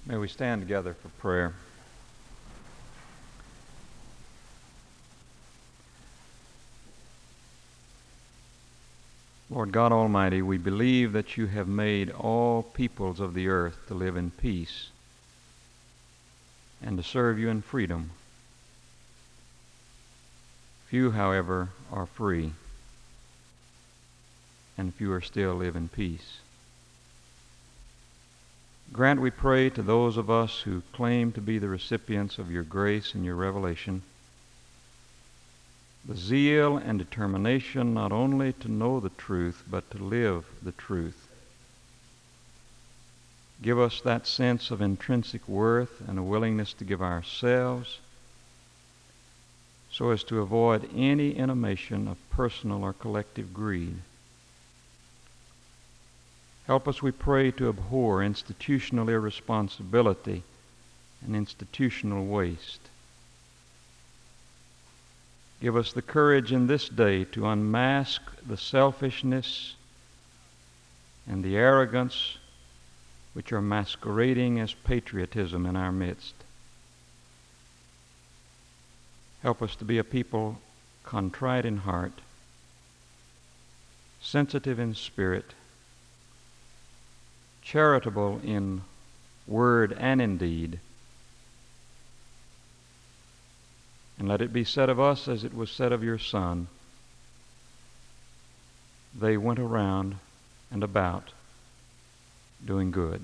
May we stand together for prayer. Lord God Almighty, we believe that you have made all peoples of the earth to live in peace and to serve you in freedom. Few, however, are free, and fewer still live in peace. Grant, we pray, to those of us who claim to be the recipients of your grace and your revelation, the zeal and determination not only to know the truth, but to live the truth. Give us that sense of intrinsic worth and a willingness to give ourselves so as to avoid any intimation of personal or collective greed. Help us, we pray, to abhor institutional irresponsibility and institutional waste. Give us the courage in this day to unmask the selfishness and the arrogance which are masquerading as patriotism in our midst. Help us to be a people contrite in heart, sensitive in spirit, charitable in word and in deed. And let it be said of us as it was said of your Son, they went around and about doing good.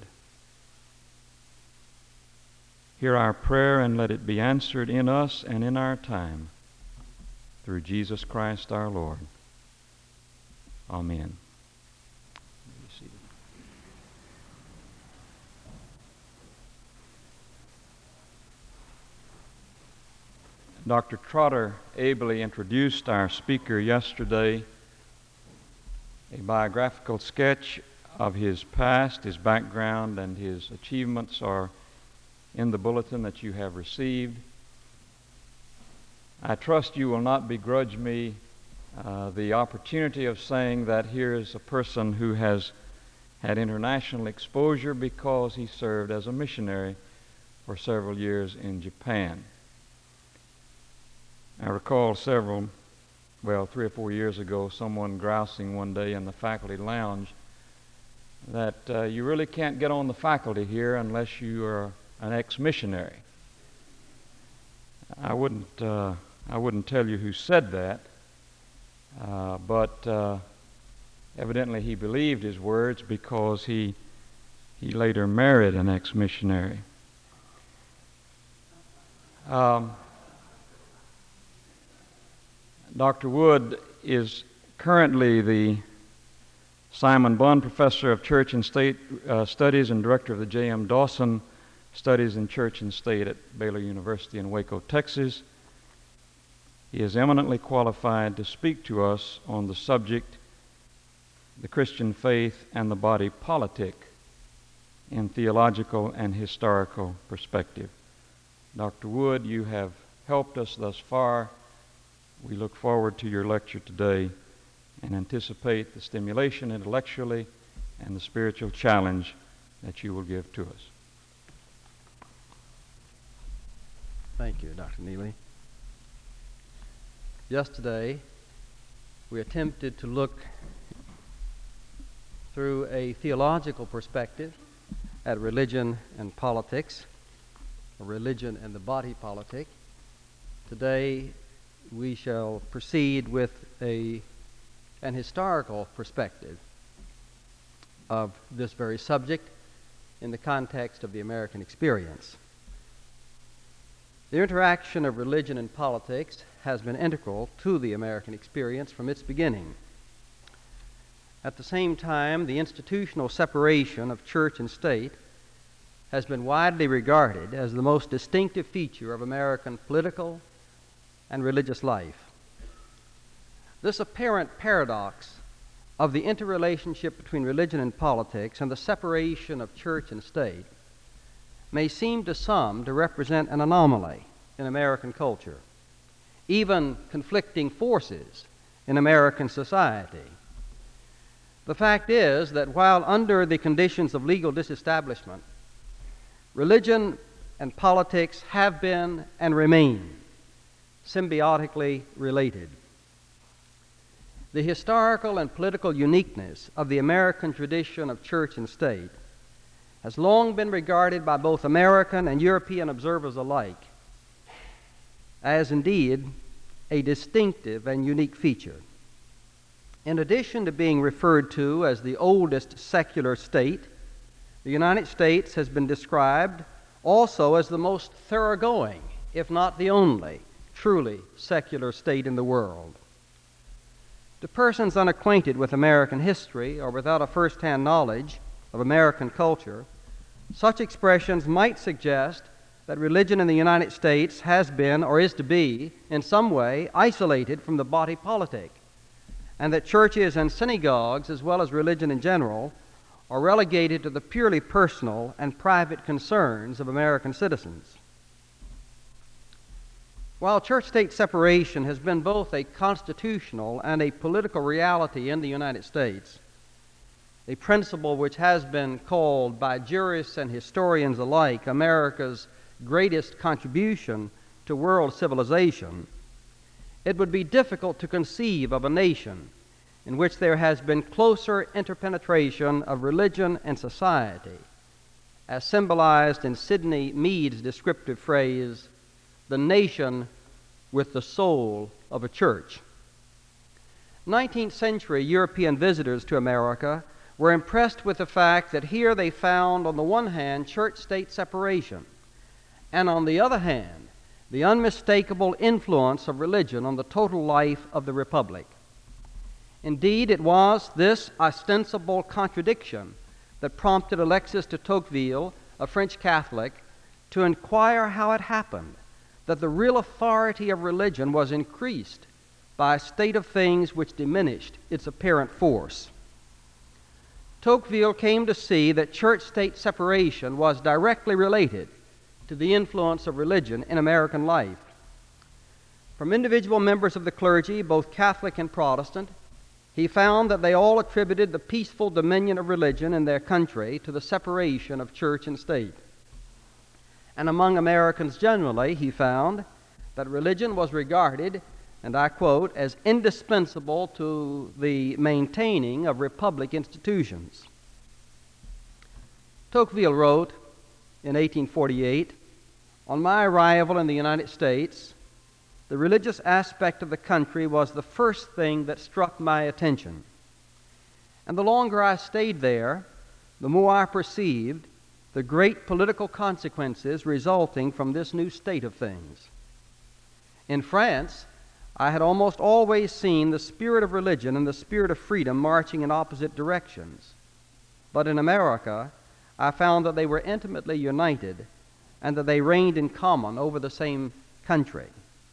Hear our prayer and let it be answered in us and in our time, through Jesus Christ our Lord. Amen. Dr. Trotter ably introduced our speaker yesterday. A biographical sketch of his past, his background, and his achievements are in the bulletin that you have received. I trust you will not begrudge me the opportunity of saying that here is a person who has had international exposure because he served as a missionary for several years in Japan. I recall 3 or 4 years ago, someone grousing one day in the faculty lounge that you really can't get on the faculty here unless you are an ex-missionary. I wouldn't tell you who said that, but evidently he believed his words because he later married an ex-missionary. Dr. Wood is currently the Simon Bunn Professor of Church and State Studies and Director of the J.M. Dawson Studies in Church and State at Baylor University in Waco, Texas. He is eminently qualified to speak to us on the subject, the Christian faith and the body politic, in theological and historical perspective. Dr. Wood, you have helped us thus far. We look forward to your lecture today and anticipate the stimulation intellectually and the spiritual challenge that you will give to us. Thank you, Dr. Neely. Yesterday, we attempted to look through a theological perspective at religion and politics, or religion and the body politic. Today, we shall proceed with an historical perspective of this very subject in the context of the American experience. The interaction of religion and politics has been integral to the American experience from its beginning. At the same time, the institutional separation of church and state has been widely regarded as the most distinctive feature of American political and religious life. This apparent paradox of the interrelationship between religion and politics and the separation of church and state may seem to some to represent an anomaly in American culture, even conflicting forces in American society. The fact is that while under the conditions of legal disestablishment, Religion and politics have been and remain symbiotically related. The historical and political uniqueness of the American tradition of church and state has long been regarded by both American and European observers alike as indeed a distinctive and unique feature. In addition to being referred to as the oldest secular state, the United States has been described also as the most thoroughgoing, if not the only, truly secular state in the world. To persons unacquainted with American history or without a first-hand knowledge of American culture, such expressions might suggest that religion in the United States has been or is to be, in some way, isolated from the body politic, and that churches and synagogues, as well as religion in general, are relegated to the purely personal and private concerns of American citizens. While church-state separation has been both a constitutional and a political reality in the United States, a principle which has been called by jurists and historians alike America's greatest contribution to world civilization, it would be difficult to conceive of a nation in which there has been closer interpenetration of religion and society, as symbolized in Sidney Mead's descriptive phrase, "the nation with the soul of a church." 19th century European visitors to America were impressed with the fact that here they found, on the one hand, church-state separation, and on the other hand, the unmistakable influence of religion on the total life of the Republic. Indeed, it was this ostensible contradiction that prompted Alexis de Tocqueville, a French Catholic, to inquire how it happened that the real authority of religion was increased by a state of things which diminished its apparent force. Tocqueville came to see that church-state separation was directly related to the influence of religion in American life. From individual members of the clergy, both Catholic and Protestant, he found that they all attributed the peaceful dominion of religion in their country to the separation of church and state. And among Americans generally, he found that religion was regarded, and I quote, as indispensable to the maintaining of republic institutions. Tocqueville wrote in 1848, "On my arrival in the United States, the religious aspect of the country was the first thing that struck my attention. And the longer I stayed there, the more I perceived the great political consequences resulting from this new state of things. In France, I had almost always seen the spirit of religion and the spirit of freedom marching in opposite directions. But in America, I found that they were intimately united and that they reigned in common over the same country."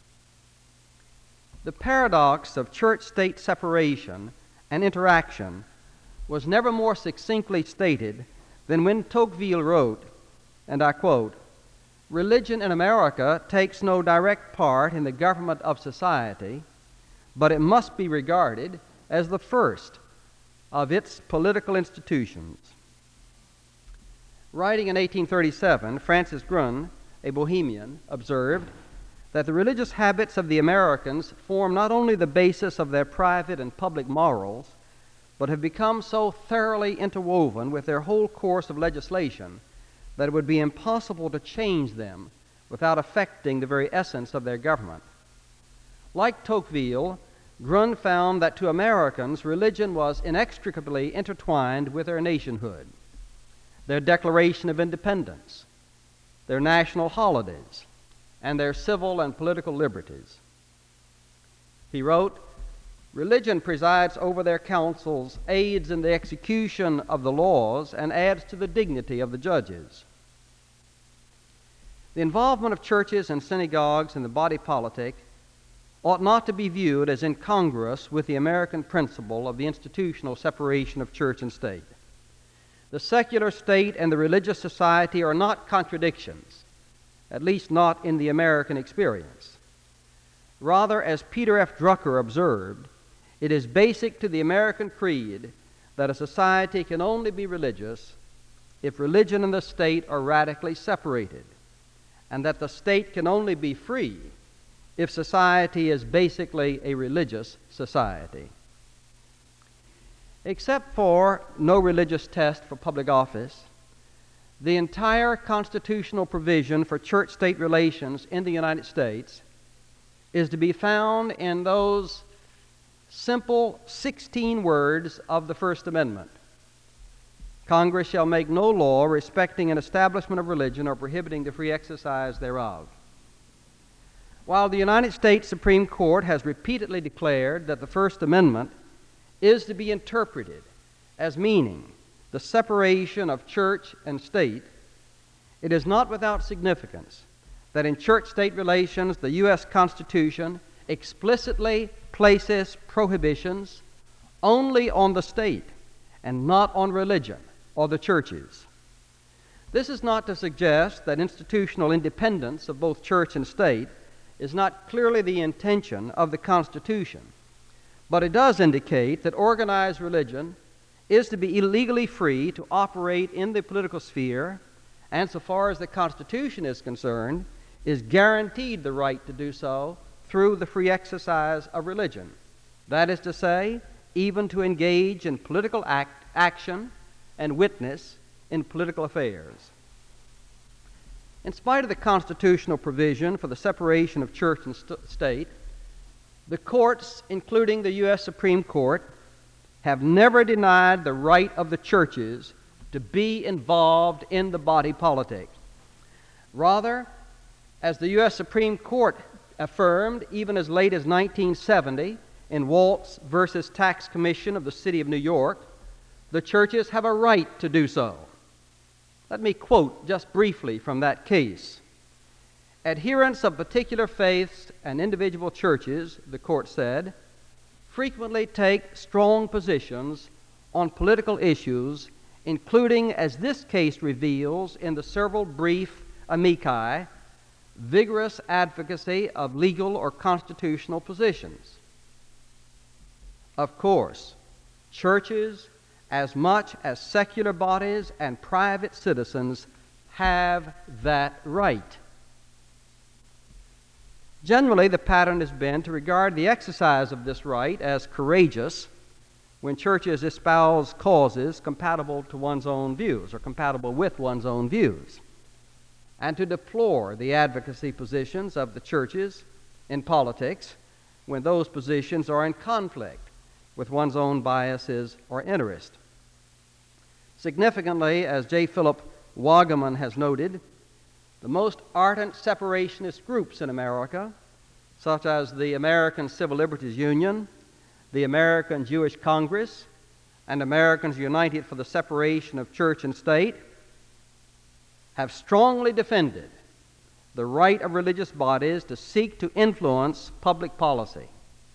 The paradox of church-state separation and interaction was never more succinctly stated than when Tocqueville wrote, and I quote, "Religion in America takes no direct part in the government of society, but it must be regarded as the first of its political institutions." Writing in 1837, Francis Grun, a Bohemian, observed that the religious habits of the Americans form not only the basis of their private and public morals, but have become so thoroughly interwoven with their whole course of legislation that it would be impossible to change them without affecting the very essence of their government. Like Tocqueville, Grun found that to Americans, religion was inextricably intertwined with their nationhood, their Declaration of Independence, their national holidays, and their civil and political liberties. He wrote, "Religion presides over their councils, aids in the execution of the laws, and adds to the dignity of the judges." The involvement of churches and synagogues in the body politic ought not to be viewed as incongruous with the American principle of the institutional separation of church and state. The secular state and the religious society are not contradictions, at least not in the American experience. Rather, as Peter F. Drucker observed, it is basic to the American creed that a society can only be religious if religion and the state are radically separated, and that the state can only be free if society is basically a religious society. Except for no religious test for public office, the entire constitutional provision for church-state relations in the United States is to be found in those simple 16 words of the First Amendment. Congress shall make no law respecting an establishment of religion or prohibiting the free exercise thereof. While the United States Supreme Court has repeatedly declared that the First Amendment is to be interpreted as meaning the separation of church and state, it is not without significance that in church-state relations the U.S. Constitution explicitly places prohibitions only on the state and not on religion or the churches. This is not to suggest that institutional independence of both church and state is not clearly the intention of the Constitution, but it does indicate that organized religion is to be illegally free to operate in the political sphere, and so far as the Constitution is concerned, is guaranteed the right to do so through the free exercise of religion. That is to say, even to engage in political action and witness in political affairs. In spite of the constitutional provision for the separation of church and state, the courts, including the U.S. Supreme Court, have never denied the right of the churches to be involved in the body politic. Rather, as the U.S. Supreme Court affirmed even as late as 1970 in Waltz versus Tax Commission of the City of New York, the churches have a right to do so. Let me quote just briefly from that case. Adherents of particular faiths and individual churches, the court said, frequently take strong positions on political issues, including, as this case reveals in the several brief amici, vigorous advocacy of legal or constitutional positions. Of course, churches, as much as secular bodies and private citizens, have that right. Generally, the pattern has been to regard the exercise of this right as courageous when churches espouse causes compatible to one's own views or compatible with one's own views, and to deplore the advocacy positions of the churches in politics when those positions are in conflict with one's own biases or interest. Significantly, as J. Philip Wagaman has noted, the most ardent separationist groups in America, such as the American Civil Liberties Union, the American Jewish Congress, and Americans United for the Separation of Church and State, have strongly defended the right of religious bodies to seek to influence public policy.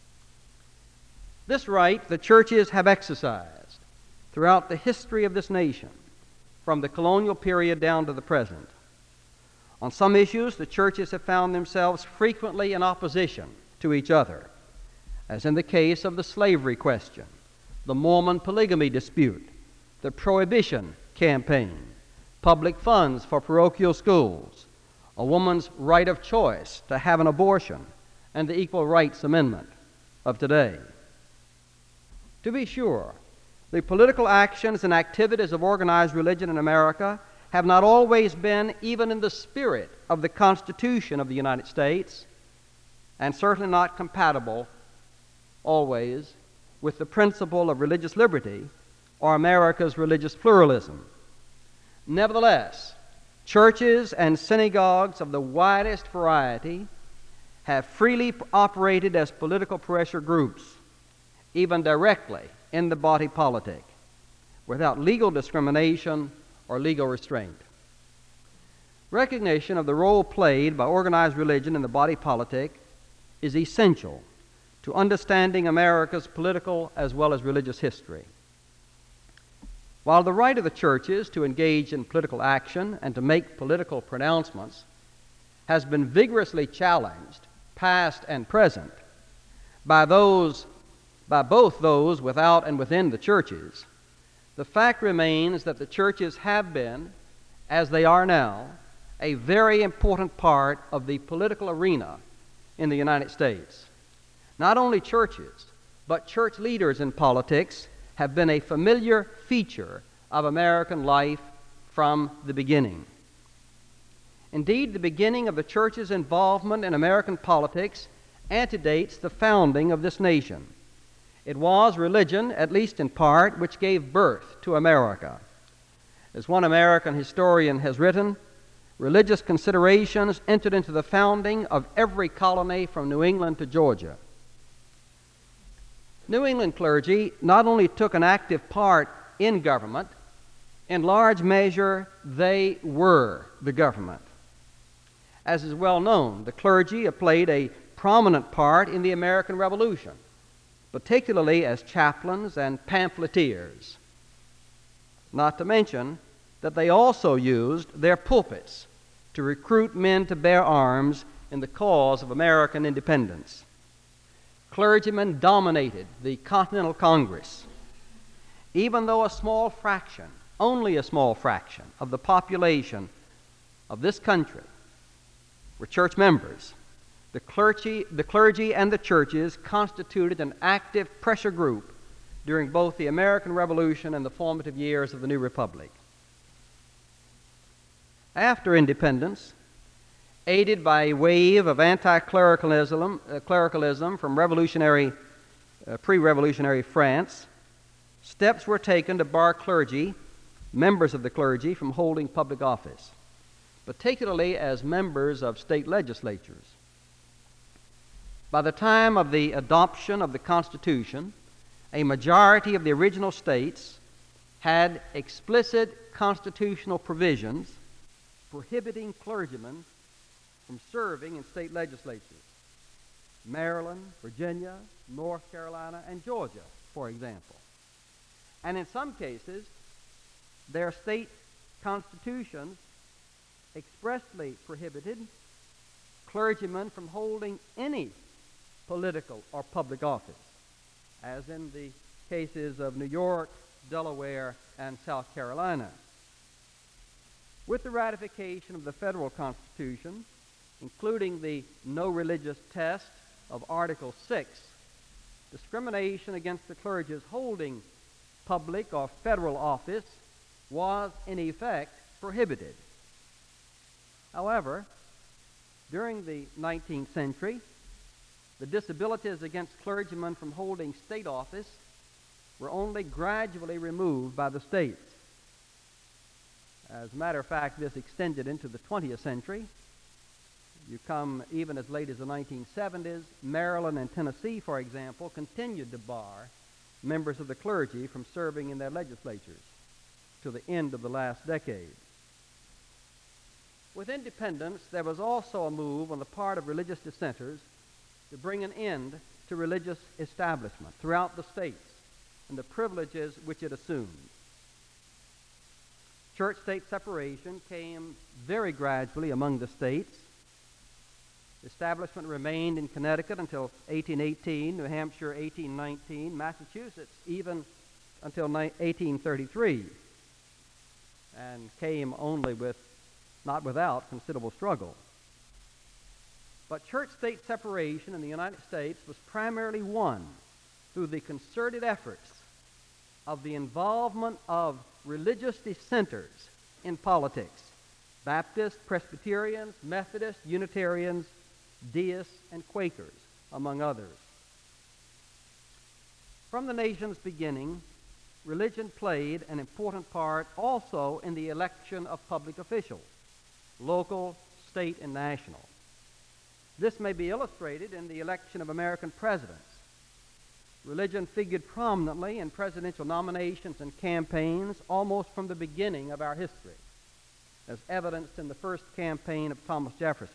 This right the churches have exercised throughout the history of this nation, from the colonial period down to the present. On some issues, the churches have found themselves frequently in opposition to each other, as in the case of the slavery question, the Mormon polygamy dispute, the Prohibition campaign, public funds for parochial schools, a woman's right of choice to have an abortion, and the Equal Rights Amendment of today. To be sure, the political actions and activities of organized religion in America have not always been even in the spirit of the Constitution of the United States, and certainly not compatible always with the principle of religious liberty or America's religious pluralism. Nevertheless, churches and synagogues of the widest variety have freely operated as political pressure groups, even directly in the body politic, without legal discrimination or legal restraint. Recognition of the role played by organized religion in the body politic is essential to understanding America's political as well as religious history. While the right of the churches to engage in political action and to make political pronouncements has been vigorously challenged, past and present, by both those without and within the churches, the fact remains that the churches have been, as they are now, a very important part of the political arena in the United States. Not only churches, but church leaders in politics have been a familiar feature of American life from the beginning. Indeed, the beginning of the church's involvement in American politics antedates the founding of this nation. It was religion, at least in part, which gave birth to America. As one American historian has written, religious considerations entered into the founding of every colony from New England to Georgia. New England clergy not only took an active part in government, in large measure they were the government. As is well known, the clergy have played a prominent part in the American Revolution, particularly as chaplains and pamphleteers. Not to mention that they also used their pulpits to recruit men to bear arms in the cause of American independence. Clergymen dominated the Continental Congress. Even though a small fraction, only a small fraction, of the population of this country were church members, the clergy and the churches constituted an active pressure group during both the American Revolution and the formative years of the new republic. After independence, aided by a wave of anti-clericalism from pre-revolutionary France, steps were taken to bar clergy, members of the clergy, from holding public office, particularly as members of state legislatures. By the time of the adoption of the Constitution, a majority of the original states had explicit constitutional provisions prohibiting clergymen from serving in state legislatures. Maryland, Virginia, North Carolina, and Georgia, for example. And in some cases, their state constitutions expressly prohibited clergymen from holding any political or public office, as in the cases of New York, Delaware, and South Carolina. With the ratification of the federal Constitution, including the no religious test of Article 6, discrimination against the clergy's holding public or federal office was in effect prohibited. However, during the 19th century, the disabilities against clergymen from holding state office were only gradually removed by the states. As a matter of fact, this extended into the 20th century. You come even as late as the 1970s, Maryland and Tennessee, for example, continued to bar members of the clergy from serving in their legislatures to the end of the last decade. With independence, there was also a move on the part of religious dissenters to bring an end to religious establishment throughout the states and the privileges which it assumed. Church-state separation came very gradually among the states. Establishment remained in Connecticut until 1818, New Hampshire 1819, Massachusetts even until 1833, and came only not without considerable struggle. But church-state separation in the United States was primarily won through the concerted efforts of the involvement of religious dissenters in politics: Baptists, Presbyterians, Methodists, Unitarians, Deists, and Quakers, among others. From the nation's beginning, religion played an important part also in the election of public officials, local, state, and national. This may be illustrated in the election of American presidents. Religion figured prominently in presidential nominations and campaigns almost from the beginning of our history, as evidenced in the first campaign of Thomas Jefferson.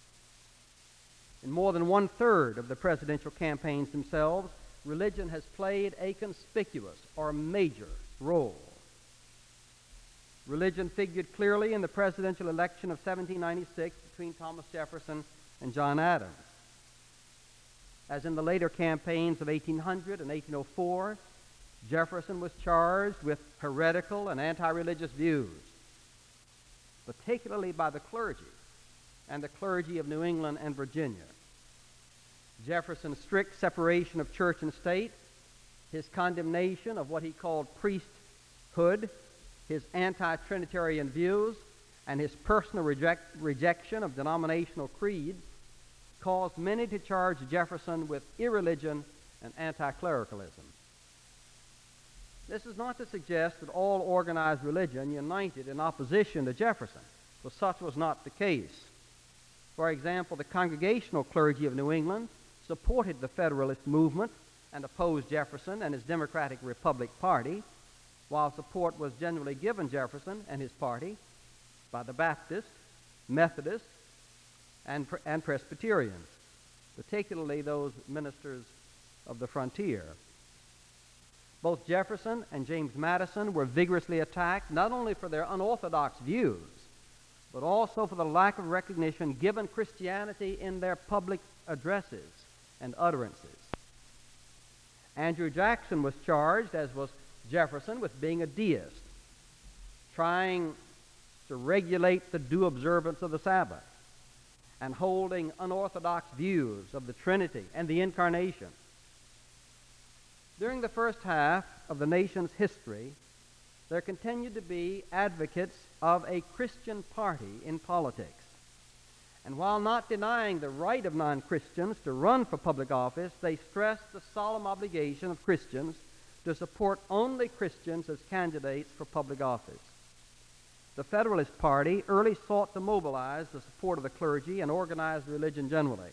In more than one-third of the presidential campaigns themselves, religion has played a conspicuous or major role. Religion figured clearly in the presidential election of 1796 between Thomas Jefferson and John Adams. As in the later campaigns of 1800 and 1804, Jefferson was charged with heretical and anti-religious views, particularly by the clergy and the clergy of New England and Virginia. Jefferson's strict separation of church and state, his condemnation of what he called priesthood, his anti-Trinitarian views, and his personal rejection of denominational creeds caused many to charge Jefferson with irreligion and anti-clericalism. This is not to suggest that all organized religion united in opposition to Jefferson, for such was not the case. For example, the Congregational clergy of New England supported the Federalist movement and opposed Jefferson and his Democratic Republic Party, while support was generally given Jefferson and his party by the Baptists, Methodists, and Presbyterians, particularly those ministers of the frontier. Both Jefferson and James Madison were vigorously attacked not only for their unorthodox views, but also for the lack of recognition given Christianity in their public addresses and utterances. Andrew Jackson was charged, as was Jefferson, with being a deist, trying to regulate the due observance of the Sabbath, and holding unorthodox views of the Trinity and the Incarnation. During the first half of the nation's history, there continued to be advocates of a Christian party in politics. And while not denying the right of non-Christians to run for public office, they stressed the solemn obligation of Christians to support only Christians as candidates for public office. The Federalist Party early sought to mobilize the support of the clergy and organized religion generally.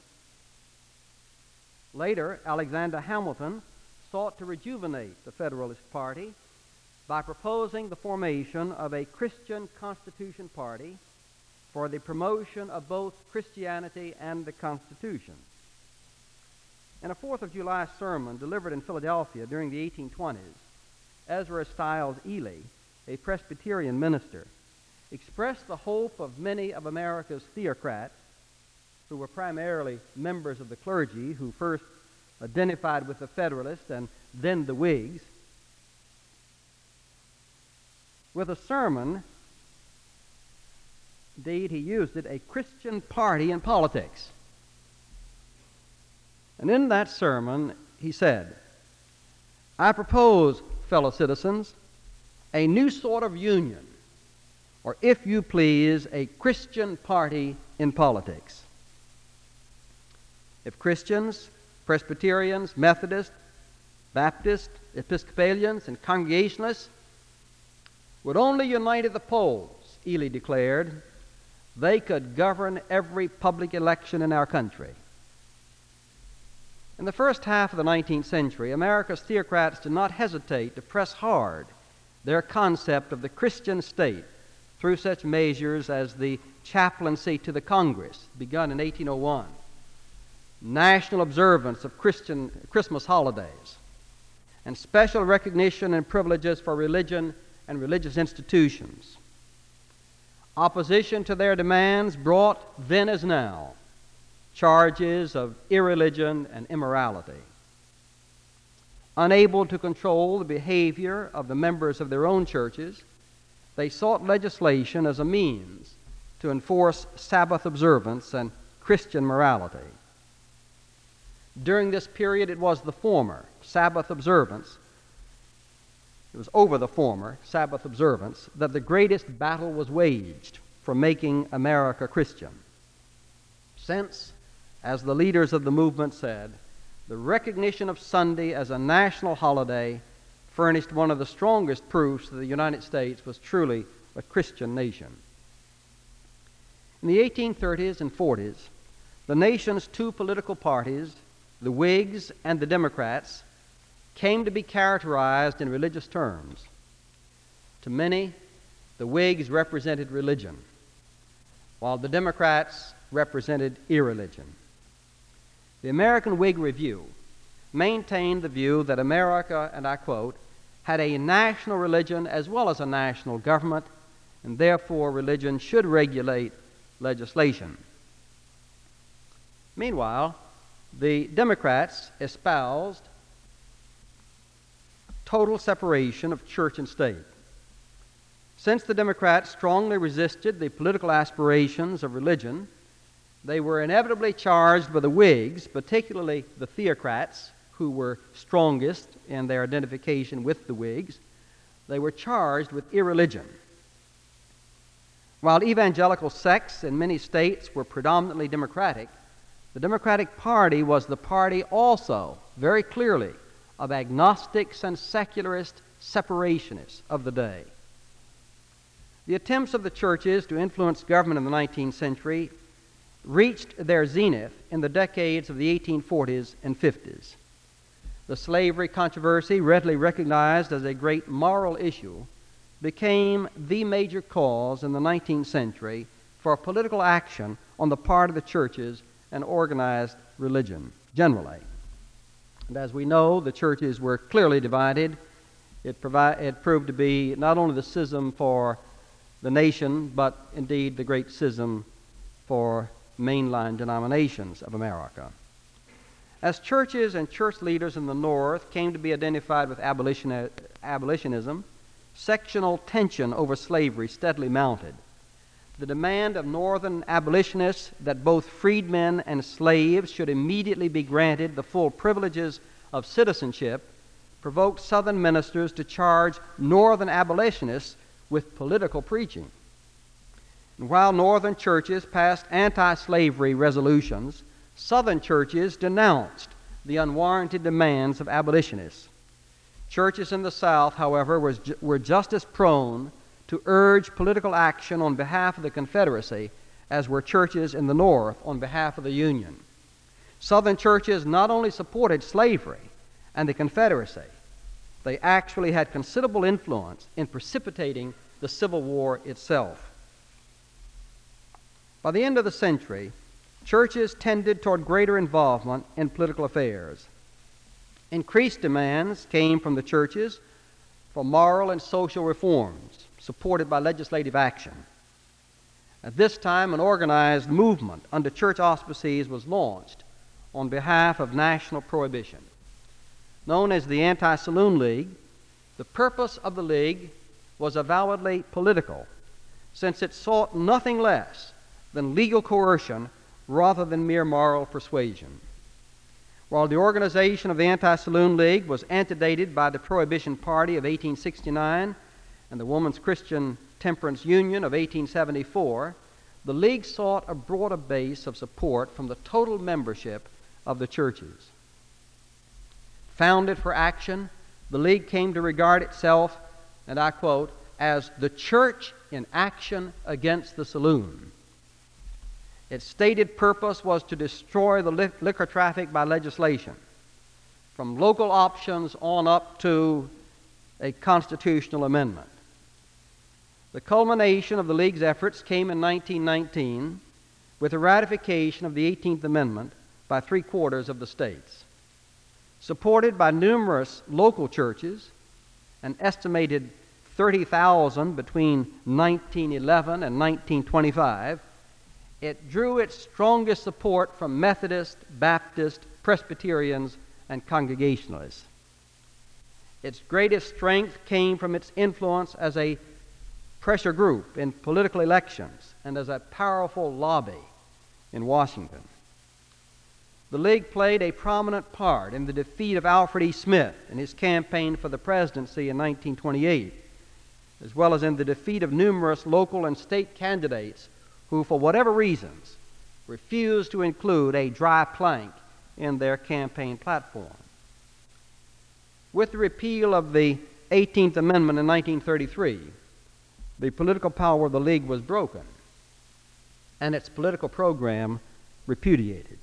Later, Alexander Hamilton sought to rejuvenate the Federalist Party by proposing the formation of a Christian Constitution Party for the promotion of both Christianity and the Constitution. In a 4th of July sermon delivered in Philadelphia during the 1820s, Ezra Stiles Ely, a Presbyterian minister, expressed the hope of many of America's theocrats, who were primarily members of the clergy who first identified with the Federalists and then the Whigs. With a sermon, indeed he used it, a Christian party in politics. And in that sermon he said, "I propose, fellow citizens, a new sort of union, or if you please, a Christian party in politics. If Christians, Presbyterians, Methodists, Baptists, Episcopalians, and Congregationalists would only unite at the polls," Ely declared, "they could govern every public election in our country." In the first half of the 19th century, America's theocrats did not hesitate to press hard their concept of the Christian state through such measures as the chaplaincy to the Congress, begun in 1801, national observance of Christmas holidays, and special recognition and privileges for religion and religious institutions. Opposition to their demands brought, then as now, charges of irreligion and immorality. Unable to control the behavior of the members of their own churches, they sought legislation as a means to enforce Sabbath observance and Christian morality. During this period, it was the former, Sabbath observance, it was over the former, Sabbath observance, that the greatest battle was waged for making America Christian. Since, as the leaders of the movement said, the recognition of Sunday as a national holiday furnished one of the strongest proofs that the United States was truly a Christian nation. In the 1830s and 40s, the nation's two political parties, the Whigs and the Democrats, came to be characterized in religious terms. To many, the Whigs represented religion, while the Democrats represented irreligion. The American Whig Review maintained the view that America, and I quote, had a national religion as well as a national government, and therefore religion should regulate legislation. Meanwhile, the Democrats espoused total separation of church and state. Since the Democrats strongly resisted the political aspirations of religion, they were inevitably charged by the Whigs, particularly the theocrats, who were strongest in their identification with the Whigs. They were charged with irreligion. While evangelical sects in many states were predominantly Democratic, the Democratic Party was the party also, very clearly, of agnostics and secularist separationists of the day. The attempts of the churches to influence government in the 19th century reached their zenith in the decades of the 1840s and 50s. The slavery controversy, readily recognized as a great moral issue, became the major cause in the 19th century for political action on the part of the churches and organized religion generally. And as we know, the churches were clearly divided. It proved to be not only the schism for the nation, but indeed the great schism for mainline denominations of America. As churches and church leaders in the North came to be identified with abolitionism, sectional tension over slavery steadily mounted. The demand of Northern abolitionists that both freedmen and slaves should immediately be granted the full privileges of citizenship provoked Southern ministers to charge Northern abolitionists with political preaching. And while Northern churches passed anti-slavery resolutions, Southern churches denounced the unwarranted demands of abolitionists. Churches in the South, however, were just as prone to urge political action on behalf of the Confederacy as were churches in the North on behalf of the Union. Southern churches not only supported slavery and the Confederacy, they actually had considerable influence in precipitating the Civil War itself. By the end of the century, churches tended toward greater involvement in political affairs. Increased demands came from the churches for moral and social reforms supported by legislative action. At this time, an organized movement under church auspices was launched on behalf of national prohibition. Known as the Anti-Saloon League, the purpose of the League was avowedly political, since it sought nothing less than legal coercion rather than mere moral persuasion. While the organization of the Anti-Saloon League was antedated by the Prohibition Party of 1869 and the Woman's Christian Temperance Union of 1874, the League sought a broader base of support from the total membership of the churches. Founded for action, the League came to regard itself, and I quote, as the church in action against the saloon. Its stated purpose was to destroy the liquor traffic by legislation, from local options on up to a constitutional amendment. The culmination of the League's efforts came in 1919 with the ratification of the 18th Amendment by 3/4 of the states. Supported by numerous local churches, an estimated 30,000 between 1911 and 1925, it drew its strongest support from Methodist, Baptist, Presbyterians, and Congregationalists. Its greatest strength came from its influence as a pressure group in political elections and as a powerful lobby in Washington. The League played a prominent part in the defeat of Alfred E. Smith in his campaign for the presidency in 1928, as well as in the defeat of numerous local and state candidates who, for whatever reasons, refused to include a dry plank in their campaign platform. With the repeal of the 18th Amendment in 1933, the political power of the League was broken and its political program repudiated.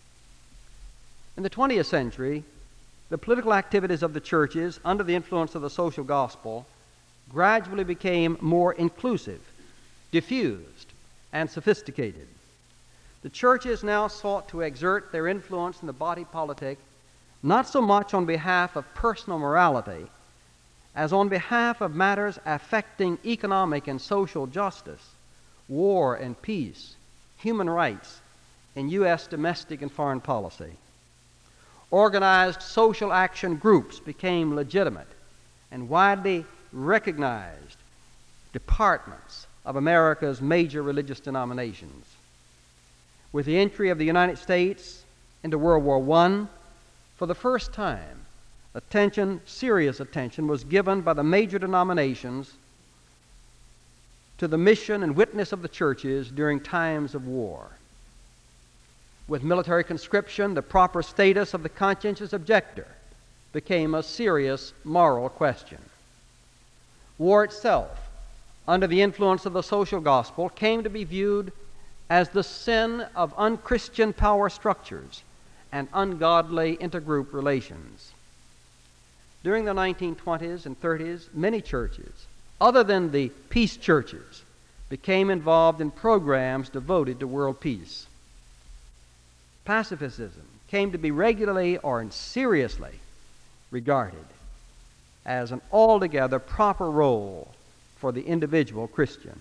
In the 20th century, the political activities of the churches, under the influence of the social gospel, gradually became more inclusive, diffused, and sophisticated. The churches now sought to exert their influence in the body politic not so much on behalf of personal morality as on behalf of matters affecting economic and social justice, war and peace, human rights, and U.S. domestic and foreign policy. Organized social action groups became legitimate and widely recognized departments of America's major religious denominations. With the entry of the United States into World War I, for the first time, serious attention was given by the major denominations to the mission and witness of the churches during times of war. With military conscription, the proper status of the conscientious objector became a serious moral question. War itself, under the influence of the social gospel, came to be viewed as the sin of unchristian power structures and ungodly intergroup relations. During the 1920s and 30s, many churches, other than the peace churches, became involved in programs devoted to world peace. Pacifism came to be regularly or seriously regarded as an altogether proper role for the individual Christian.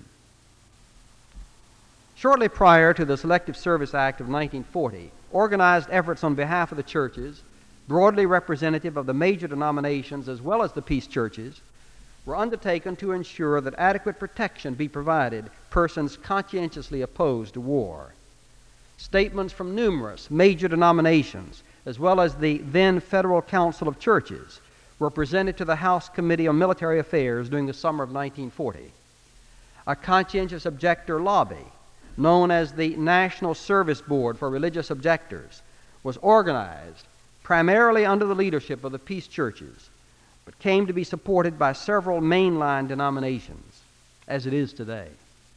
Shortly prior to the Selective Service Act of 1940, organized efforts on behalf of the churches, broadly representative of the major denominations as well as the peace churches, were undertaken to ensure that adequate protection be provided persons conscientiously opposed to war. Statements from numerous major denominations, as well as the then Federal Council of Churches, were presented to the House Committee on Military Affairs during the summer of 1940. A conscientious objector lobby, known as the National Service Board for Religious Objectors, was organized primarily under the leadership of the peace churches, but came to be supported by several mainline denominations, as it is today.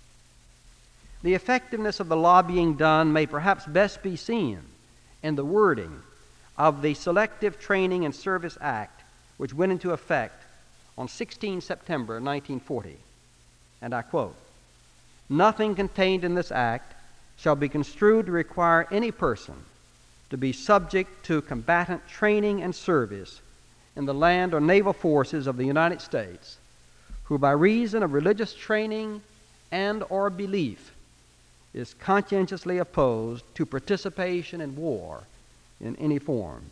The effectiveness of the lobbying done may perhaps best be seen in the wording of the Selective Training and Service Act, which went into effect on 16 September 1940. And I quote, "Nothing contained in this act shall be construed to require any person to be subject to combatant training and service in the land or naval forces of the United States, who by reason of religious training and or belief is conscientiously opposed to participation in war in any form."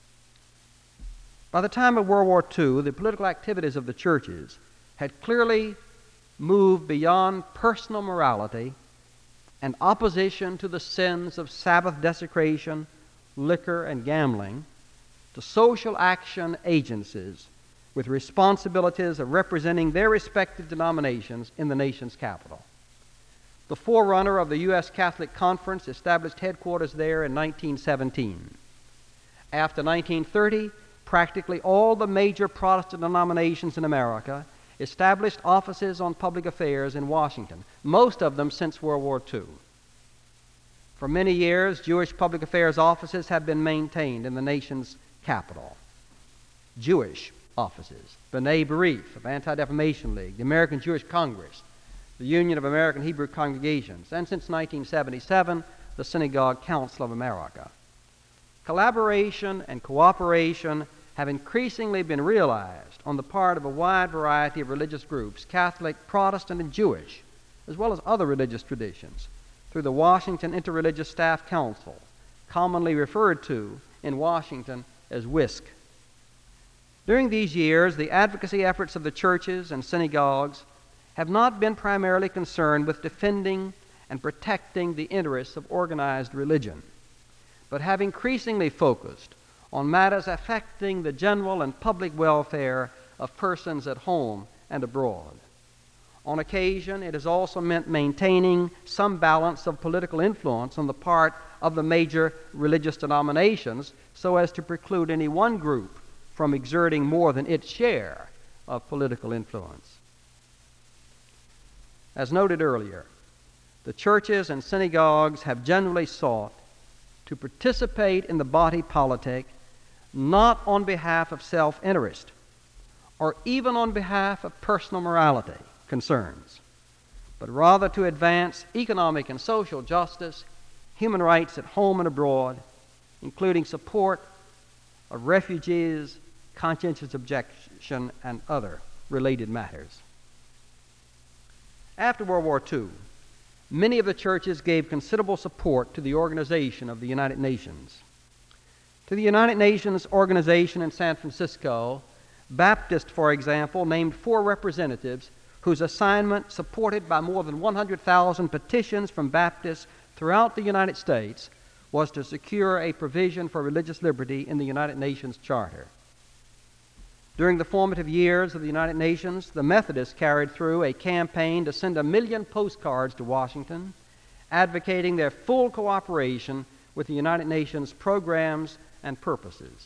By the time of World War II, the political activities of the churches had clearly moved beyond personal morality and opposition to the sins of Sabbath desecration, liquor, and gambling, to social action agencies with responsibilities of representing their respective denominations in the nation's capital. The forerunner of the U.S. Catholic Conference established headquarters there in 1917. After 1930, practically all the major Protestant denominations in America established offices on public affairs in Washington, most of them since World War II. For many years, Jewish public affairs offices have been maintained in the nation's capital. Jewish offices, B'nai B'rith of Anti-Defamation League, the American Jewish Congress, the Union of American Hebrew Congregations, and since 1977, the Synagogue Council of America. Collaboration and cooperation have increasingly been realized on the part of a wide variety of religious groups, Catholic, Protestant, and Jewish, as well as other religious traditions, through the Washington Interreligious Staff Council, commonly referred to in Washington as WISC. During these years, the advocacy efforts of the churches and synagogues have not been primarily concerned with defending and protecting the interests of organized religion, but have increasingly focused on matters affecting the general and public welfare of persons at home and abroad. On occasion, it has also meant maintaining some balance of political influence on the part of the major religious denominations so as to preclude any one group from exerting more than its share of political influence. As noted earlier, the churches and synagogues have generally sought to participate in the body politic not on behalf of self-interest or even on behalf of personal morality concerns, but rather to advance economic and social justice, human rights at home and abroad, including support of refugees, conscientious objection, and other related matters. After World War II, many of the churches gave considerable support to the organization of the United Nations. To the United Nations organization in San Francisco, Baptist, for example, named 4 representatives whose assignment, supported by more than 100,000 petitions from Baptists throughout the United States, was to secure a provision for religious liberty in the United Nations Charter. During the formative years of the United Nations, the Methodists carried through a campaign to send 1 million postcards to Washington, advocating their full cooperation with the United Nations programs and purposes.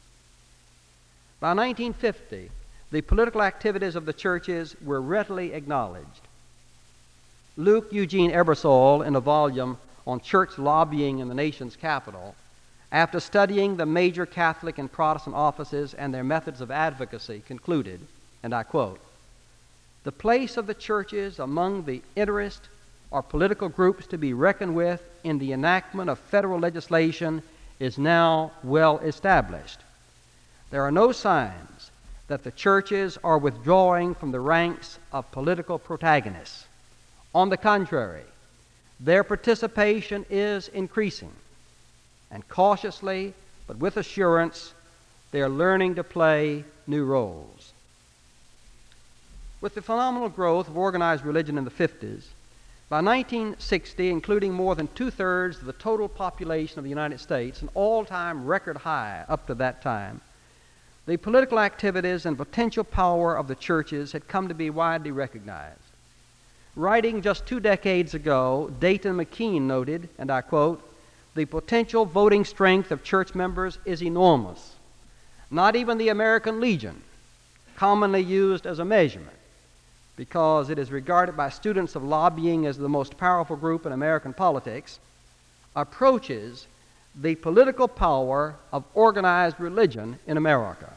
By 1950, the political activities of the churches were readily acknowledged. Luke Eugene Ebersole, in a volume on church lobbying in the nation's capital, after studying the major Catholic and Protestant offices and their methods of advocacy, concluded, and I quote, "The place of the churches among the interest or political groups to be reckoned with in the enactment of federal legislation is now well established. There are no signs that the churches are withdrawing from the ranks of political protagonists. On the contrary, their participation is increasing, and cautiously, but with assurance, they are learning to play new roles." With the phenomenal growth of organized religion in the 50s, by 1960, including more than 2/3 of the total population of the United States, an all-time record high up to that time, the political activities and potential power of the churches had come to be widely recognized. Writing just 2 decades ago, Dayton McKean noted, and I quote, "The potential voting strength of church members is enormous. Not even the American Legion, commonly used as a measurement, because it is regarded by students of lobbying as the most powerful group in American politics, approaches the political power of organized religion in America."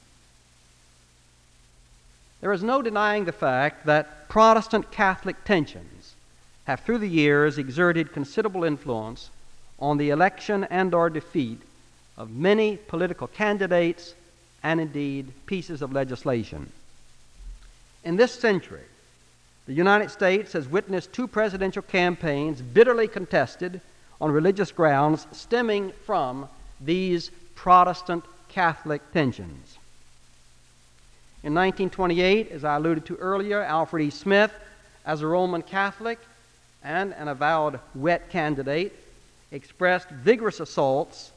There is no denying the fact that Protestant Catholic tensions have through the years exerted considerable influence on the election and or defeat of many political candidates and indeed pieces of legislation. In this century, the United States has witnessed 2 presidential campaigns bitterly contested on religious grounds stemming from these Protestant Catholic tensions. In 1928, as I alluded to earlier, Alfred E. Smith, as a Roman Catholic and an avowed wet candidate, experienced vigorous assaults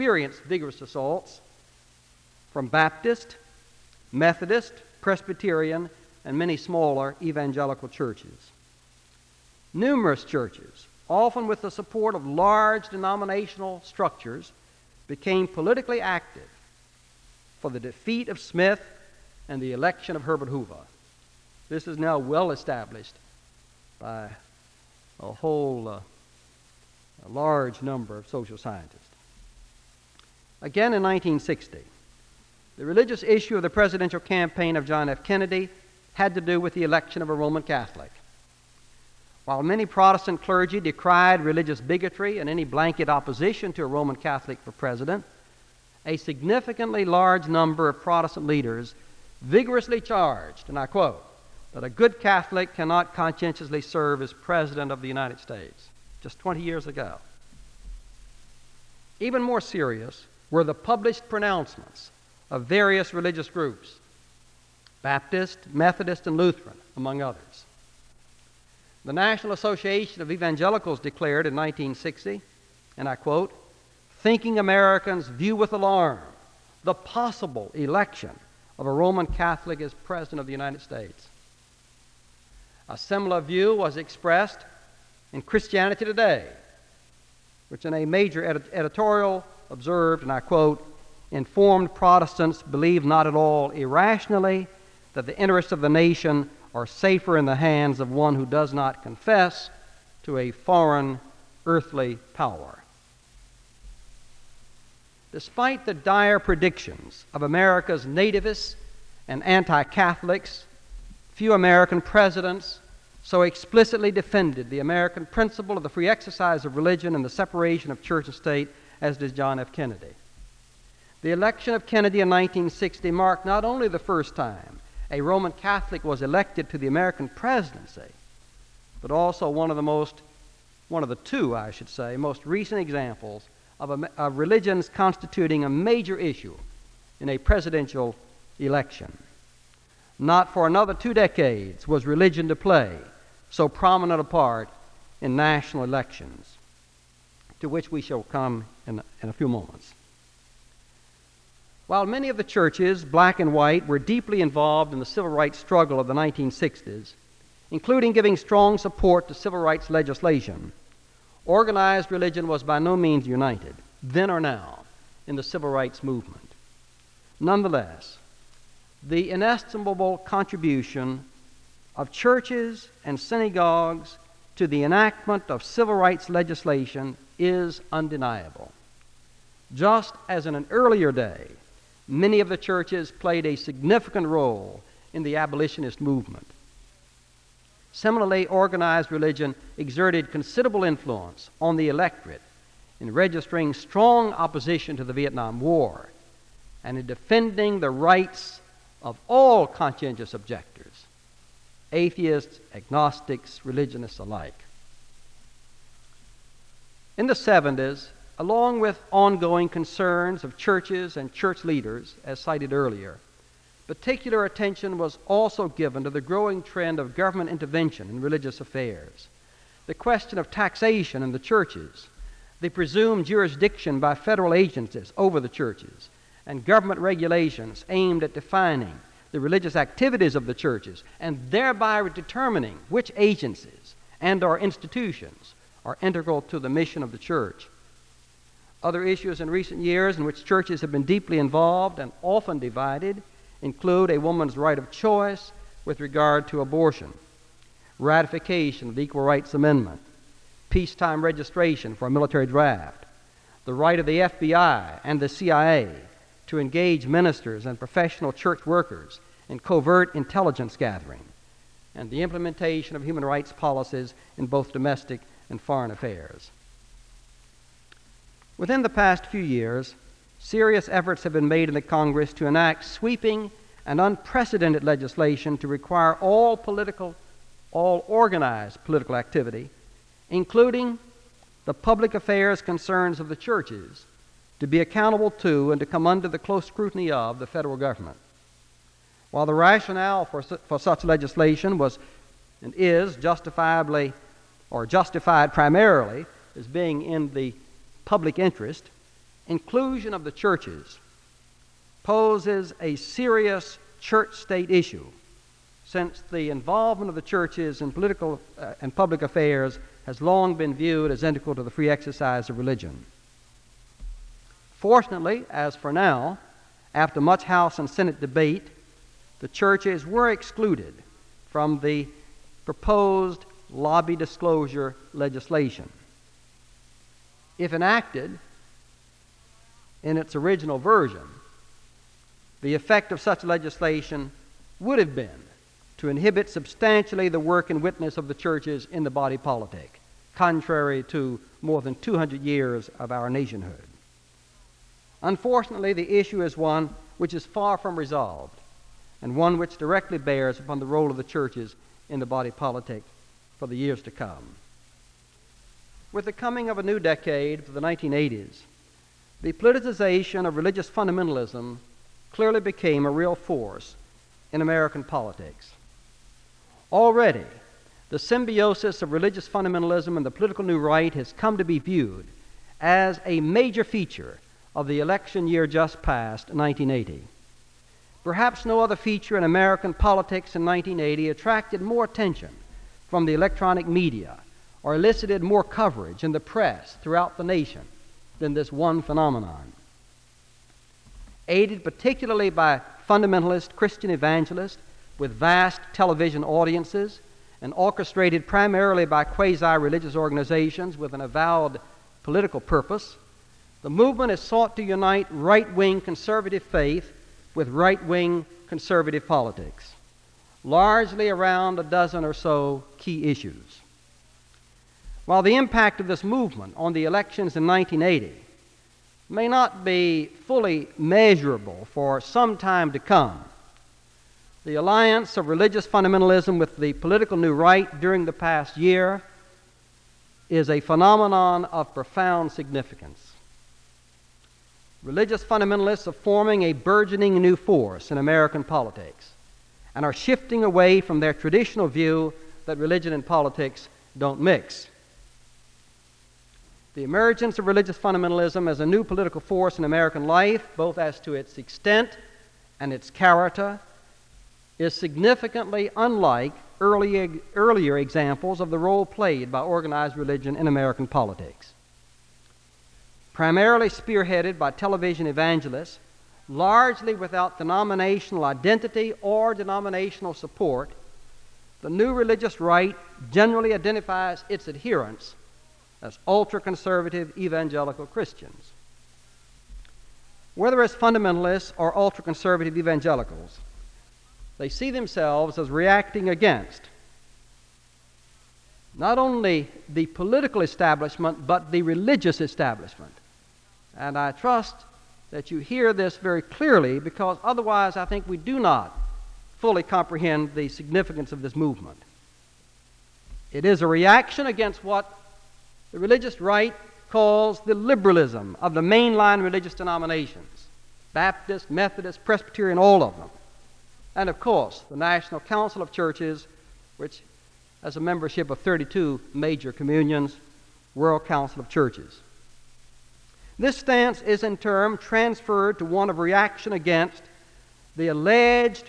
from Baptist, Methodist, Presbyterian, and many smaller evangelical churches. Numerous churches, often with the support of large denominational structures, became politically active for the defeat of Smith and the election of Herbert Hoover. This is now well established by a large number of social scientists. Again in 1960, the religious issue of the presidential campaign of John F. Kennedy had to do with the election of a Roman Catholic. While many Protestant clergy decried religious bigotry and any blanket opposition to a Roman Catholic for president, a significantly large number of Protestant leaders vigorously charged, and I quote, that a good Catholic cannot conscientiously serve as President of the United States, just 20 years ago. Even more serious were the published pronouncements of various religious groups, Baptist, Methodist, and Lutheran, among others. The National Association of Evangelicals declared in 1960, and I quote, "Thinking Americans view with alarm the possible election of a Roman Catholic as President of the United States." A similar view was expressed in Christianity Today, which in a major editorial observed, and I quote, "Informed Protestants believe not at all irrationally that the interests of the nation are safer in the hands of one who does not confess to a foreign earthly power." Despite the dire predictions of America's nativists and anti-Catholics, few American presidents so explicitly defended the American principle of the free exercise of religion and the separation of church and state as did John F. Kennedy. The election of Kennedy in 1960 marked not only the first time a Roman Catholic was elected to the American presidency, but also one of the two most recent examples of religions constituting a major issue in a presidential election. Not for another 2 decades was religion to play so prominent a part in national elections, to which we shall come in a few moments. While many of the churches, black and white, were deeply involved in the civil rights struggle of the 1960s, including giving strong support to civil rights legislation, organized religion was by no means united, then or now, in the civil rights movement. Nonetheless, the inestimable contribution of churches and synagogues to the enactment of civil rights legislation is undeniable. Just as in an earlier day, many of the churches played a significant role in the abolitionist movement. Similarly, organized religion exerted considerable influence on the electorate in registering strong opposition to the Vietnam War and in defending the rights of all conscientious objectors, atheists, agnostics, religionists alike. In the 70s, along with ongoing concerns of churches and church leaders, as cited earlier, particular attention was also given to the growing trend of government intervention in religious affairs, the question of taxation in the churches, the presumed jurisdiction by federal agencies over the churches, and government regulations aimed at defining the religious activities of the churches and thereby determining which agencies and/or institutions are integral to the mission of the church. Other issues in recent years in which churches have been deeply involved and often divided include a woman's right of choice with regard to abortion, ratification of the Equal Rights Amendment, peacetime registration for a military draft, the right of the FBI and the CIA to engage ministers and professional church workers in covert intelligence gathering, and the implementation of human rights policies in both domestic and foreign affairs. Within the past few years, serious efforts have been made in the Congress to enact sweeping and unprecedented legislation to require all organized political activity, including the public affairs concerns of the churches, to be accountable to and to come under the close scrutiny of the federal government. While the rationale for such legislation was and is justified primarily as being in the public interest, inclusion of the churches poses a serious church-state issue, since the involvement of the churches in political and public affairs has long been viewed as integral to the free exercise of religion. Fortunately, as for now, after much House and Senate debate, the churches were excluded from the proposed lobby disclosure legislation. If enacted in its original version, the effect of such legislation would have been to inhibit substantially the work and witness of the churches in the body politic, contrary to more than 200 years of our nationhood. Unfortunately, the issue is one which is far from resolved, and one which directly bears upon the role of the churches in the body politic for the years to come. With the coming of a new decade, for the 1980s, the politicization of religious fundamentalism clearly became a real force in American politics. Already, the symbiosis of religious fundamentalism and the political new right has come to be viewed as a major feature of the election year just past, 1980. Perhaps no other feature in American politics in 1980 attracted more attention from the electronic media or elicited more coverage in the press throughout the nation than this one phenomenon. Aided particularly by fundamentalist Christian evangelists with vast television audiences and orchestrated primarily by quasi-religious organizations with an avowed political purpose, the movement has sought to unite right-wing conservative faith with right-wing conservative politics, largely around a dozen or so key issues. While the impact of this movement on the elections in 1980 may not be fully measurable for some time to come, the alliance of religious fundamentalism with the political new right during the past year is a phenomenon of profound significance. religious fundamentalists are forming a burgeoning new force in American politics and are shifting away from their traditional view that religion and politics don't mix. The emergence of religious fundamentalism as a new political force in American life, both as to its extent and its character, is significantly unlike earlier examples of the role played by organized religion in American politics. Primarily spearheaded by television evangelists, largely without denominational identity or denominational support, the new religious right generally identifies its adherents as ultra-conservative evangelical Christians. Whether as fundamentalists or ultra-conservative evangelicals, they see themselves as reacting against not only the political establishment, but the religious establishment. And I trust that you hear this very clearly, because otherwise I think we do not fully comprehend the significance of this movement. It is a reaction against what the religious right calls the liberalism of the mainline religious denominations, Baptist, Methodist, Presbyterian, all of them. And of course, the National Council of Churches, which has a membership of 32 major communions, World Council of Churches. This stance is in turn transferred to one of reaction against the alleged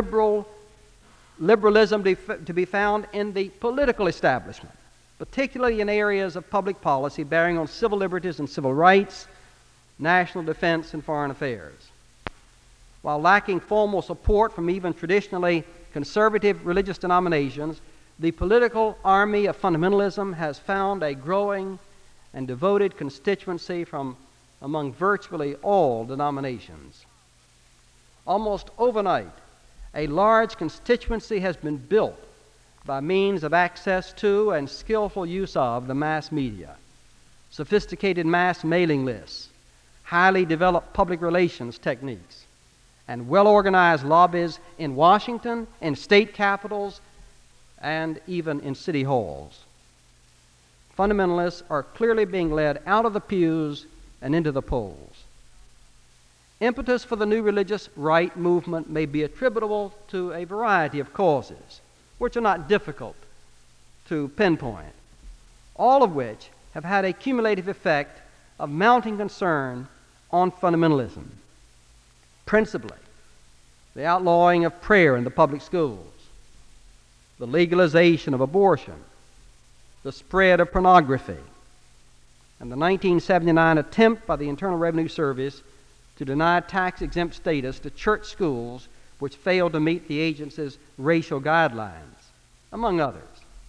liberalism to be found in the political establishment, particularly in areas of public policy bearing on civil liberties and civil rights, national defense, and foreign affairs. While lacking formal support from even traditionally conservative religious denominations, the political army of fundamentalism has found a growing and devoted constituency from among virtually all denominations. Almost overnight, a large constituency has been built by means of access to and skillful use of the mass media, sophisticated mass mailing lists, highly developed public relations techniques, and well-organized lobbies in Washington, in state capitals, and even in city halls. Fundamentalists are clearly being led out of the pews and into the polls. Impetus for the new religious right movement may be attributable to a variety of causes, which are not difficult to pinpoint, all of which have had a cumulative effect of mounting concern on fundamentalism. Principally, the outlawing of prayer in the public schools, the legalization of abortion, the spread of pornography, and the 1979 attempt by the Internal Revenue Service to deny tax-exempt status to church schools which failed to meet the agency's racial guidelines, among others.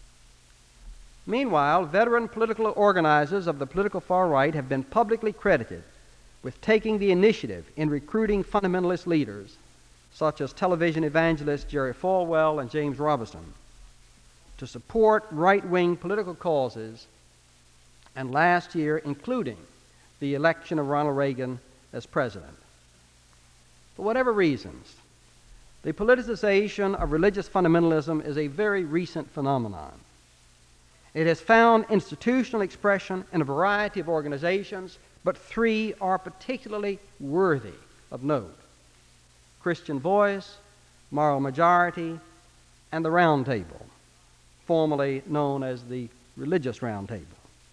Meanwhile, veteran political organizers of the political far right have been publicly credited with taking the initiative in recruiting fundamentalist leaders, such as television evangelist Jerry Falwell and James Robison, to support right-wing political causes, and last year, including the election of Ronald Reagan as president. For whatever reasons, the politicization of religious fundamentalism is a very recent phenomenon. It has found institutional expression in a variety of organizations, but three are particularly worthy of note: Christian Voice, Moral Majority, and the Round Table, formerly known as the Religious Round Table.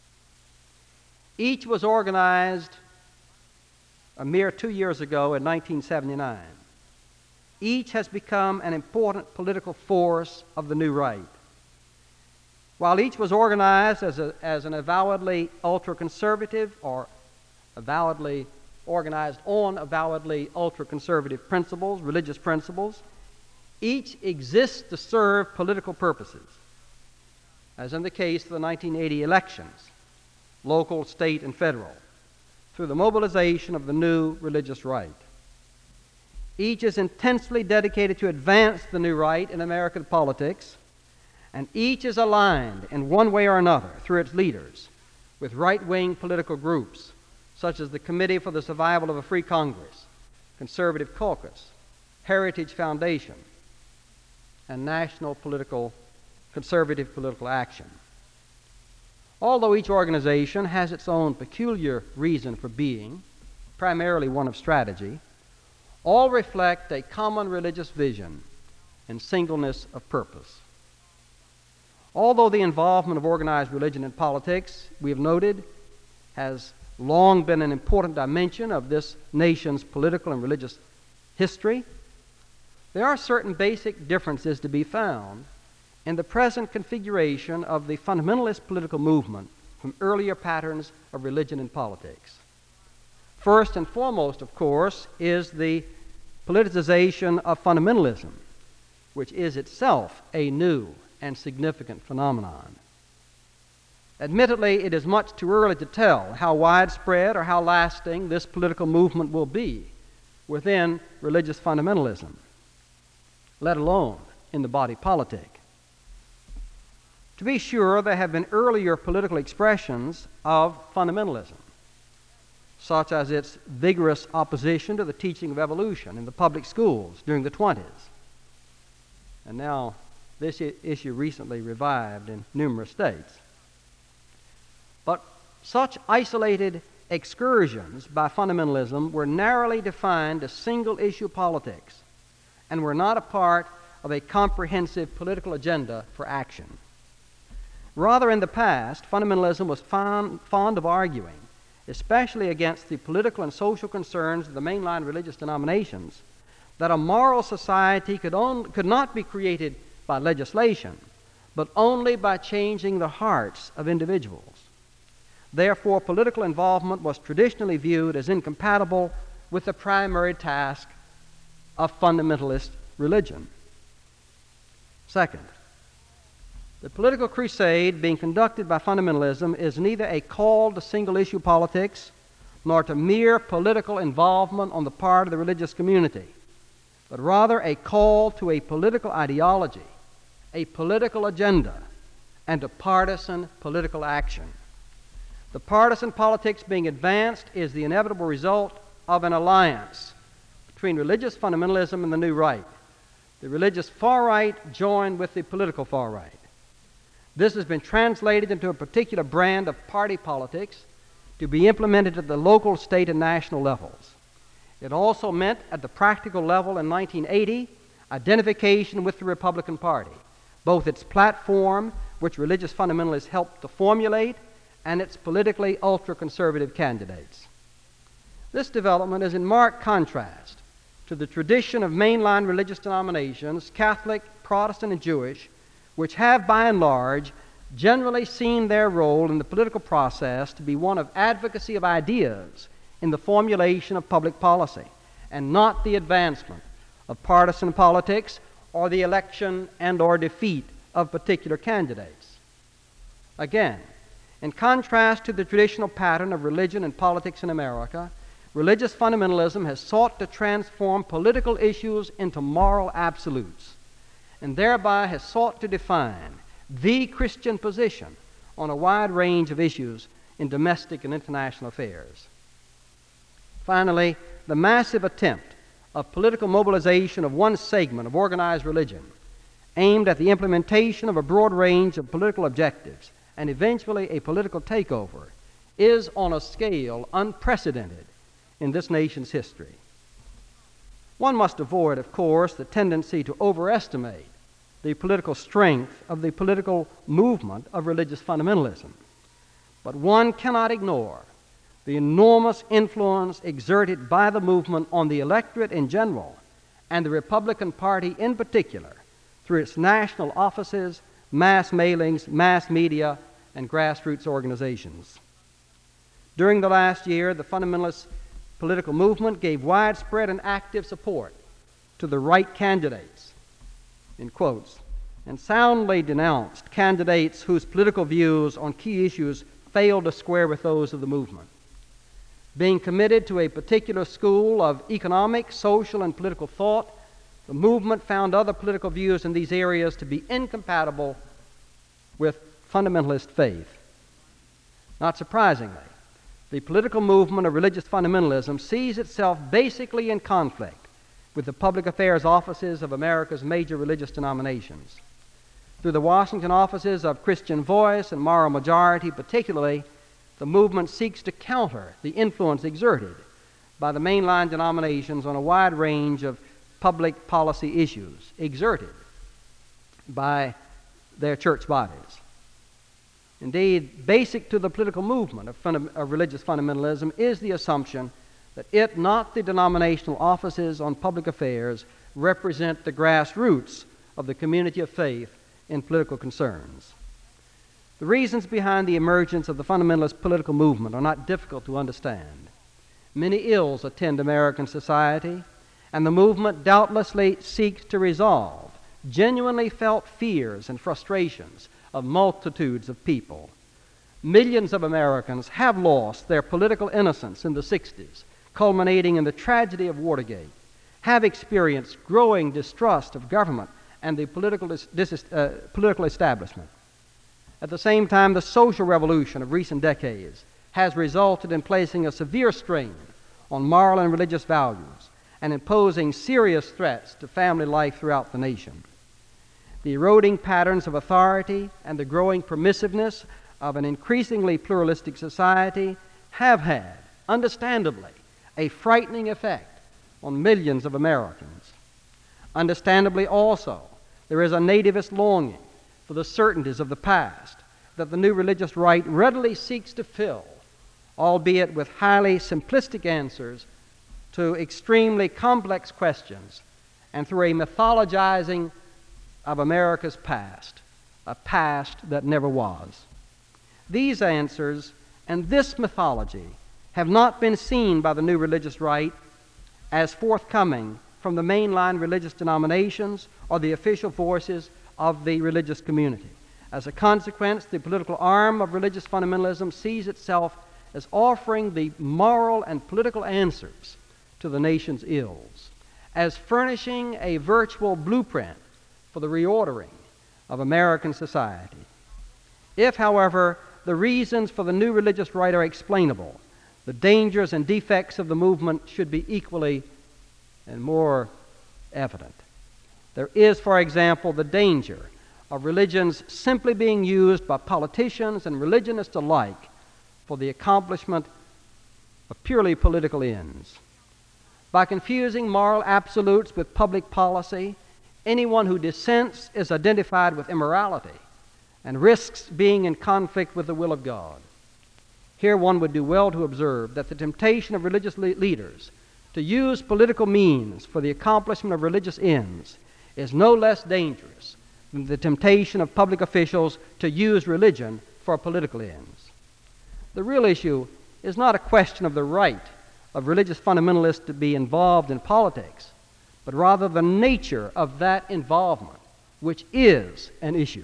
Each was organized a mere 2 years ago in 1979. Each has become an important political force of the new right. While each was organized as an avowedly ultra-conservative or avowedly organized on avowedly ultra-conservative principles, religious principles, each exists to serve political purposes, as in the case of the 1980 elections, local, state, and federal, through the mobilization of the new religious right. Each is intensely dedicated to advance the new right in American politics, and each is aligned in one way or another through its leaders with right-wing political groups such as the Committee for the Survival of a Free Congress, Conservative Caucus, Heritage Foundation, and National Conservative Political Action. Although each organization has its own peculiar reason for being, primarily one of strategy, all reflect a common religious vision and singleness of purpose. Although the involvement of organized religion in politics, we have noted, has long been an important dimension of this nation's political and religious history, there are certain basic differences to be found in the present configuration of the fundamentalist political movement from earlier patterns of religion and politics. First and foremost, of course, is the politicization of fundamentalism, which is itself a new and significant phenomenon. Admittedly, it is much too early to tell how widespread or how lasting this political movement will be within religious fundamentalism, let alone in the body politic. To be sure, there have been earlier political expressions of fundamentalism, such as its vigorous opposition to the teaching of evolution in the public schools during the 1920s. And now this issue recently revived in numerous states. But such isolated excursions by fundamentalism were narrowly defined as single-issue politics and were not a part of a comprehensive political agenda for action. Rather, in the past, fundamentalism was fond of arguing, especially against the political and social concerns of the mainline religious denominations, that a moral society could not be created by legislation, but only by changing the hearts of individuals. Therefore, political involvement was traditionally viewed as incompatible with the primary task of fundamentalist religion. Second, the political crusade being conducted by fundamentalism is neither a call to single-issue politics nor to mere political involvement on the part of the religious community, but rather a call to a political ideology, a political agenda, and to partisan political action. The partisan politics being advanced is the inevitable result of an alliance between religious fundamentalism and the New Right. The religious far right joined with the political far right. This has been translated into a particular brand of party politics to be implemented at the local, state, and national levels. It also meant, at the practical level in 1980, identification with the Republican Party, both its platform, which religious fundamentalists helped to formulate, and its politically ultra-conservative candidates. This development is in marked contrast to the tradition of mainline religious denominations, Catholic, Protestant, and Jewish, which have, by and large, generally seen their role in the political process to be one of advocacy of ideas in the formulation of public policy, and not the advancement of partisan politics or the election and or defeat of particular candidates. Again, in contrast to the traditional pattern of religion and politics in America, religious fundamentalism has sought to transform political issues into moral absolutes, and thereby has sought to define the Christian position on a wide range of issues in domestic and international affairs. Finally, the massive attempt of political mobilization of one segment of organized religion aimed at the implementation of a broad range of political objectives and eventually a political takeover is on a scale unprecedented in this nation's history. One must avoid, of course, the tendency to overestimate the political strength of the political movement of religious fundamentalism. But one cannot ignore the enormous influence exerted by the movement on the electorate in general and the Republican Party in particular through its national offices, mass mailings, mass media, and grassroots organizations. During the last year, the fundamentalist political movement gave widespread and active support to the right candidates, in quotes, and soundly denounced candidates whose political views on key issues failed to square with those of the movement. Being committed to a particular school of economic, social, and political thought, the movement found other political views in these areas to be incompatible with fundamentalist faith. Not surprisingly, the political movement of religious fundamentalism sees itself basically in conflict with the public affairs offices of America's major religious denominations. Through the Washington offices of Christian Voice and Moral Majority particularly, the movement seeks to counter the influence exerted by the mainline denominations on a wide range of public policy issues exerted by their church bodies. Indeed, basic to the political movement of religious fundamentalism is the assumption that it, not the denominational offices on public affairs, represent the grassroots of the community of faith in political concerns. The reasons behind the emergence of the fundamentalist political movement are not difficult to understand. Many ills attend American society, and the movement doubtlessly seeks to resolve genuinely felt fears and frustrations of multitudes of people. Millions of Americans have lost their political innocence in the 60s, culminating in the tragedy of Watergate, have experienced growing distrust of government and the political establishment. At the same time, the social revolution of recent decades has resulted in placing a severe strain on moral and religious values and imposing serious threats to family life throughout the nation. The eroding patterns of authority and the growing permissiveness of an increasingly pluralistic society have had, understandably, a frightening effect on millions of Americans. Understandably also, there is a nativist longing for the certainties of the past that the new religious right readily seeks to fill, albeit with highly simplistic answers to extremely complex questions and through a mythologizing of America's past, a past that never was. These answers and this mythology have not been seen by the new religious right as forthcoming from the mainline religious denominations or the official voices of the religious community. As a consequence, the political arm of religious fundamentalism sees itself as offering the moral and political answers to the nation's ills, as furnishing a virtual blueprint for the reordering of American society. If, however, the reasons for the new religious right are explainable, the dangers and defects of the movement should be equally and more evident. There is, for example, the danger of religions simply being used by politicians and religionists alike for the accomplishment of purely political ends. By confusing moral absolutes with public policy, anyone who dissents is identified with immorality and risks being in conflict with the will of God. Here one would do well to observe that the temptation of religious leaders to use political means for the accomplishment of religious ends is no less dangerous than the temptation of public officials to use religion for political ends. The real issue is not a question of the right of religious fundamentalists to be involved in politics, but rather the nature of that involvement, which is an issue.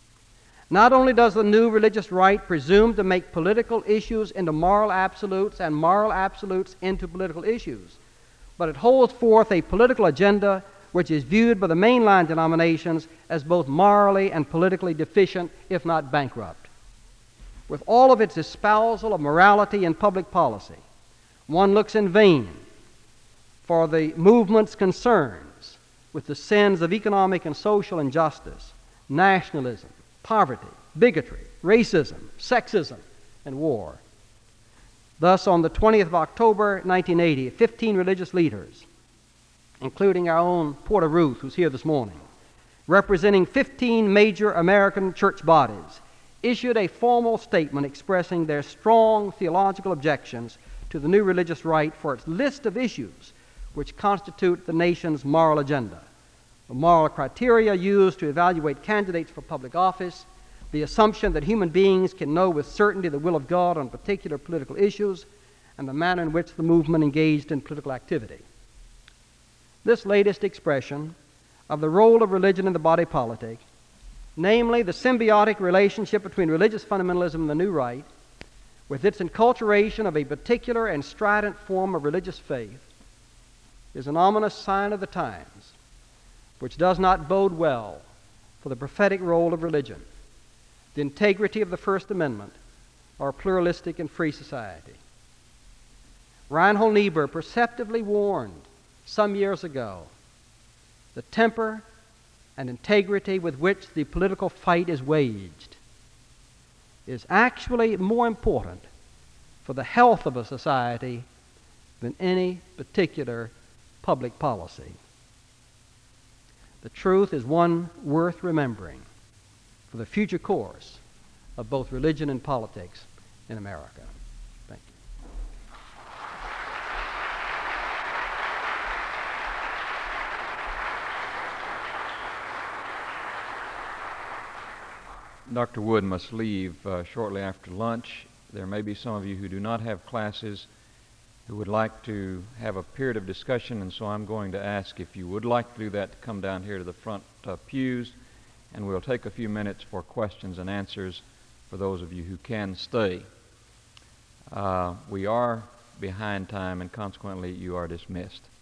Not only does the new religious right presume to make political issues into moral absolutes and moral absolutes into political issues, but it holds forth a political agenda which is viewed by the mainline denominations as both morally and politically deficient, if not bankrupt. With all of its espousal of morality and public policy, one looks in vain for the movement's concerns with the sins of economic and social injustice, nationalism, poverty, bigotry, racism, sexism, and war. Thus, on the 20th of October, 1980, 15 religious leaders, including our own Porter Ruth, who's here this morning, representing 15 major American church bodies, issued a formal statement expressing their strong theological objections to the new religious right for its list of issues which constitute the nation's moral agenda. The moral criteria used to evaluate candidates for public office, the assumption that human beings can know with certainty the will of God on particular political issues, and the manner in which the movement engaged in political activity. This latest expression of the role of religion in the body politic, namely the symbiotic relationship between religious fundamentalism and the new right, with its enculturation of a particular and strident form of religious faith, is an ominous sign of the times, which does not bode well for the prophetic role of religion, the integrity of the First Amendment, or a pluralistic and free society. Reinhold Niebuhr perceptively warned some years ago the temper and integrity with which the political fight is waged is actually more important for the health of a society than any particular public policy. The truth is one worth remembering for the future course of both religion and politics in America. Thank you. Dr. Wood must leave shortly after lunch. There may be some of you who do not have classes who would like to have a period of discussion, and so I'm going to ask, if you would like to do that, to come down here to the front pews, and we'll take a few minutes for questions and answers for those of you who can stay. We are behind time, and consequently you are dismissed.